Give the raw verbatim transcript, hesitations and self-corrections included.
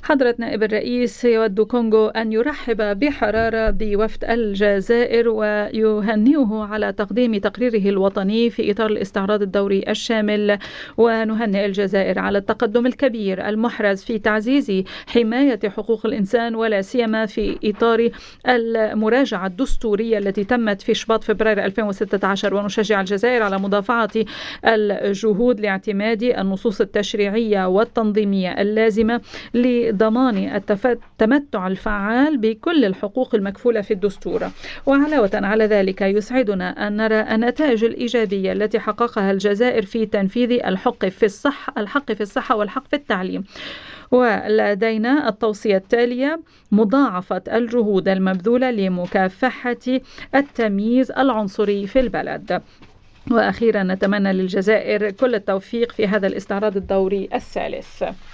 حضرة نائب الرئيس يود كونغو أن يرحب بحرارة بوفد الجزائر ويهنئه على تقديم تقريره الوطني في إطار الاستعراض الدوري الشامل، ونهنئ الجزائر على التقدم الكبير المحرز في تعزيز حماية حقوق الإنسان، ولا سيما في إطار المراجعة الدستورية التي تمت في شباط فبراير ألفين وستة عشر. ونشجع الجزائر على مضاعفة الجهود لاعتماد النصوص التشريعية والتنظيمية اللازمة لضمان التمتع الفعال بكل الحقوق المكفولة في الدستور. وعلاوة على ذلك يسعدنا أن نرى النتائج الإيجابية التي حققها الجزائر في تنفيذ الحق في الصحة الحق في الصحة والحق في التعليم. ولدينا التوصية التالية: مضاعفة الجهود المبذولة لمكافحة التمييز العنصري في البلد. وأخيرا نتمنى للجزائر كل التوفيق في هذا الاستعراض الدوري الثالث.